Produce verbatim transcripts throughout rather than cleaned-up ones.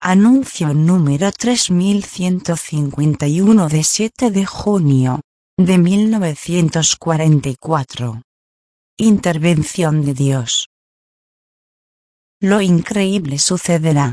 Anuncio número tres mil ciento cincuenta y uno de siete de junio de mil novecientos cuarenta y cuatro. Intervención de Dios. Lo increíble sucederá.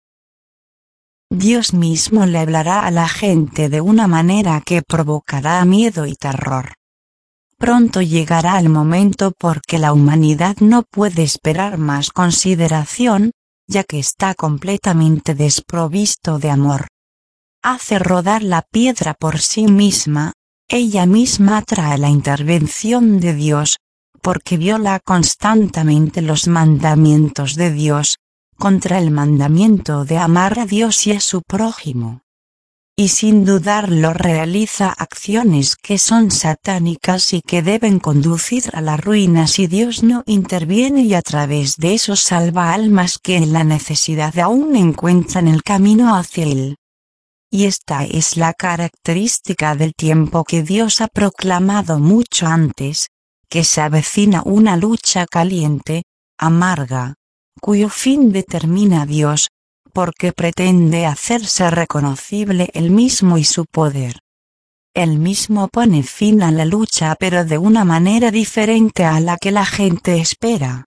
Dios mismo le hablará a la gente de una manera que provocará miedo y terror. Pronto llegará el momento porque la humanidad no puede esperar más consideración, ya que está completamente desprovisto de amor. Hace rodar la piedra por sí misma, ella misma trae la intervención de Dios, porque viola constantemente los mandamientos de Dios, contra el mandamiento de amar a Dios y a su prójimo. Y sin dudarlo realiza acciones que son satánicas y que deben conducir a la ruina si Dios no interviene y a través de eso salva almas que en la necesidad aún encuentran el camino hacia Él. Y esta es la característica del tiempo que Dios ha proclamado mucho antes, que se avecina una lucha caliente, amarga, cuyo fin determina Dios, porque pretende hacerse reconocible Él mismo y su poder. Él mismo pone fin a la lucha pero de una manera diferente a la que la gente espera.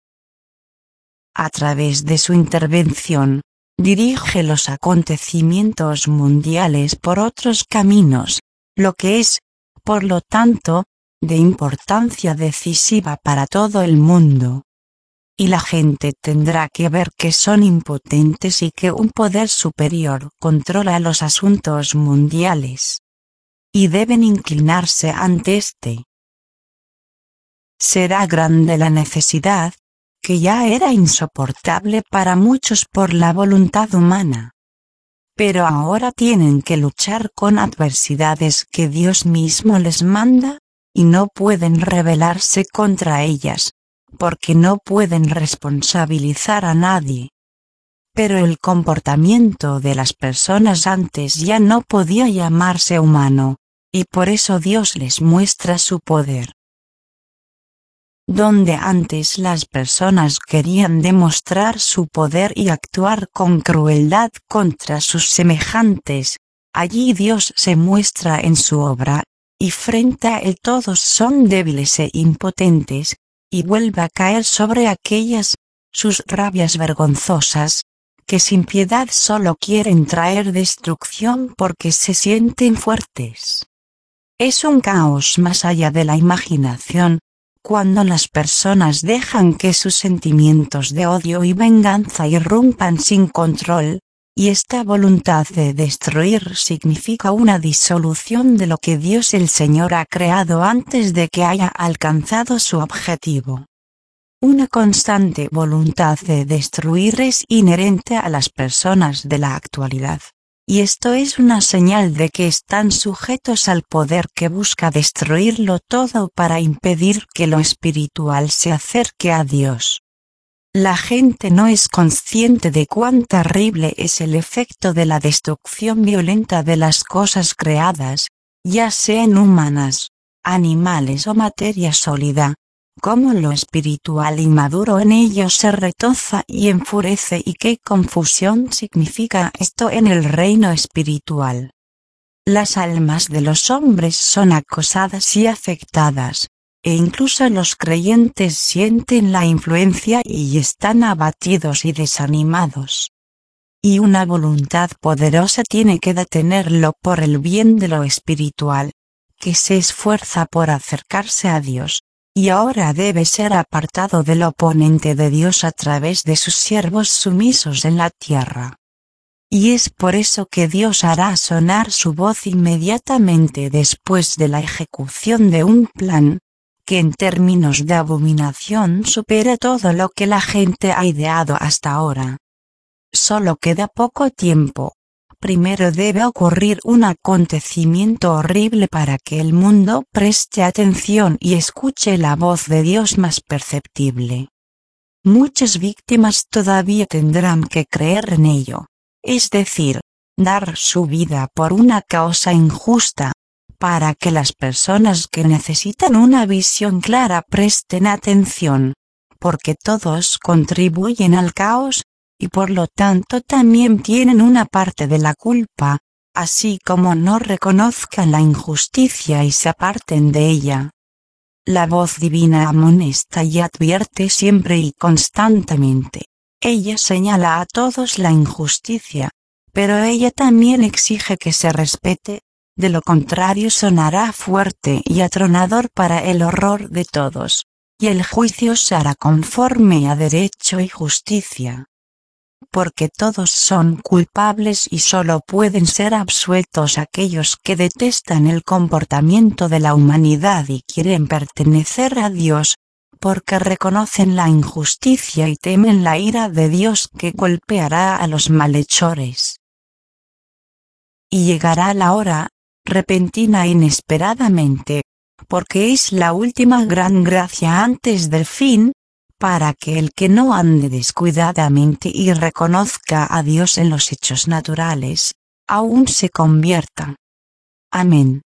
A través de su intervención, dirige los acontecimientos mundiales por otros caminos, lo que es, por lo tanto, de importancia decisiva para todo el mundo. Y la gente tendrá que ver que son impotentes y que un poder superior controla los asuntos mundiales. Y deben inclinarse ante éste. Será grande la necesidad, que ya era insoportable para muchos por la voluntad humana. Pero ahora tienen que luchar con adversidades que Dios mismo les manda, y no pueden rebelarse contra ellas, porque no pueden responsabilizar a nadie. Pero el comportamiento de las personas antes ya no podía llamarse humano, y por eso Dios les muestra su poder. Donde antes las personas querían demostrar su poder y actuar con crueldad contra sus semejantes, allí Dios se muestra en su obra, y frente a él todos son débiles e impotentes, y vuelve a caer sobre aquellas, sus rabias vergonzosas, que sin piedad solo quieren traer destrucción porque se sienten fuertes. Es un caos más allá de la imaginación, cuando las personas dejan que sus sentimientos de odio y venganza irrumpan sin control, y esta voluntad de destruir significa una disolución de lo que Dios el Señor ha creado antes de que haya alcanzado su objetivo. Una constante voluntad de destruir es inherente a las personas de la actualidad, y esto es una señal de que están sujetos al poder que busca destruirlo todo para impedir que lo espiritual se acerque a Dios. La gente no es consciente de cuán terrible es el efecto de la destrucción violenta de las cosas creadas, ya sean humanas, animales o materia sólida, cómo lo espiritual inmaduro en ellos se retoza y enfurece y qué confusión significa esto en el reino espiritual. Las almas de los hombres son acosadas y afectadas, e incluso los creyentes sienten la influencia y están abatidos y desanimados. Y una voluntad poderosa tiene que detenerlo por el bien de lo espiritual, que se esfuerza por acercarse a Dios, y ahora debe ser apartado del oponente de Dios a través de sus siervos sumisos en la tierra. Y es por eso que Dios hará sonar su voz inmediatamente después de la ejecución de un plan, que en términos de abominación supera todo lo que la gente ha ideado hasta ahora. Solo queda poco tiempo. Primero debe ocurrir un acontecimiento horrible para que el mundo preste atención y escuche la voz de Dios más perceptible. Muchas víctimas todavía tendrán que creer en ello, es decir, dar su vida por una causa injusta, para que las personas que necesitan una visión clara presten atención, porque todos contribuyen al caos, y por lo tanto también tienen una parte de la culpa, así como no reconozcan la injusticia y se aparten de ella. La voz divina amonesta y advierte siempre y constantemente. Ella señala a todos la injusticia, pero ella también exige que se respete, de lo contrario sonará fuerte y atronador para el horror de todos, y el juicio se hará conforme a derecho y justicia. Porque todos son culpables y solo pueden ser absueltos aquellos que detestan el comportamiento de la humanidad y quieren pertenecer a Dios, porque reconocen la injusticia y temen la ira de Dios que golpeará a los malhechores. Y llegará la hora, repentina e inesperadamente, porque es la última gran gracia antes del fin, para que el que no ande descuidadamente y reconozca a Dios en los hechos naturales, aún se convierta. Amén.